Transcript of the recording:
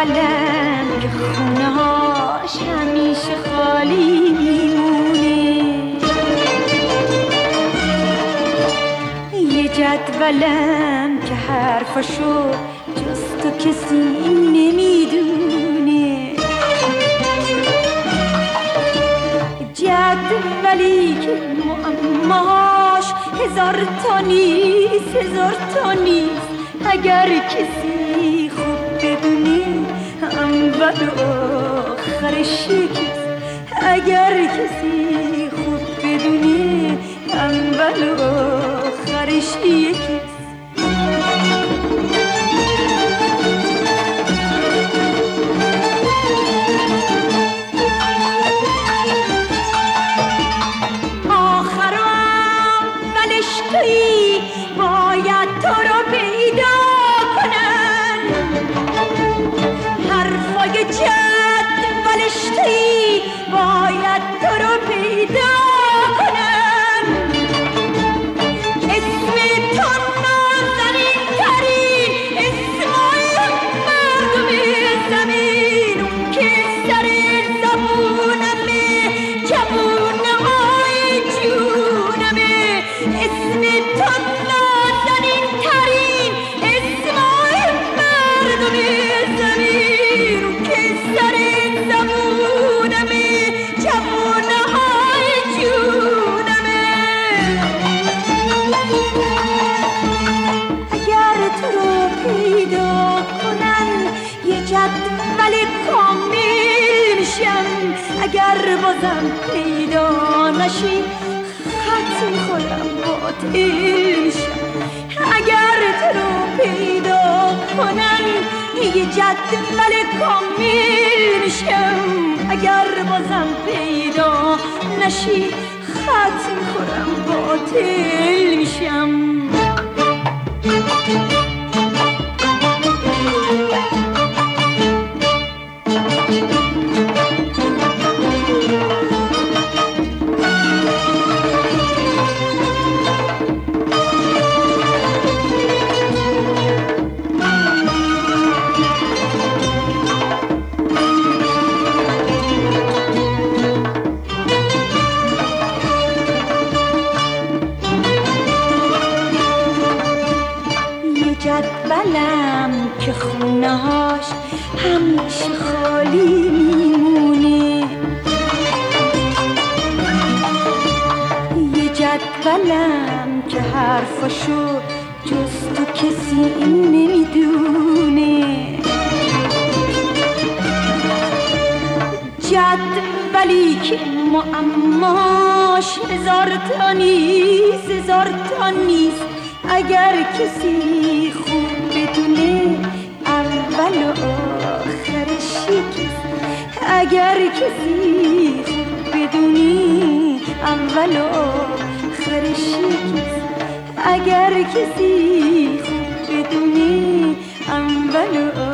جدولم که خونه هاش همیشه خالی میمونه، یه جدولم که حرفاشو جز تو کسی نمیدونه، جدولی که معماش هزار تا نیست، هزار تا نیست. اگر کسی خوب بدونه اول و آخرش یکیست، اگر کسی خوب بدونه اول و آخرش یکیست. آخر و اولش تویی، باید تو رو پیدا کنن، حرفای جدولش تویی، باید تو رو پیدا کنن. اسم تو نازنین ترین اسمای مردم زمین، اون که سر زبونمه، جوونهای جونمه. اسم تو نازنین ترین اسمای مردم زمین، اون که سر زبونمه، جوونهای جونمه. اگر تو رو پیدا کنن یه جدول کامل میشم، اگر بازم پیدا نشی خط میخورم باطل میشم. اگر تو رو پیدا کنن یه جدول کامل میشم، اگر بازم پیدا نشی خط میخورم باطل میشم. جدولم که خونه هاش همیشه خالی میمونه، یه جدولم که حرفاشو جز تو کسی نمیدونه، جدولی که معماش هزار تا نیست، هزار تا نیست. اگر کسی خوب بدونه اول و آخرش یکیست، اگر کسی خوب بدونه اول و آخرش یکیست، اگر کسی خوب بدونه اول و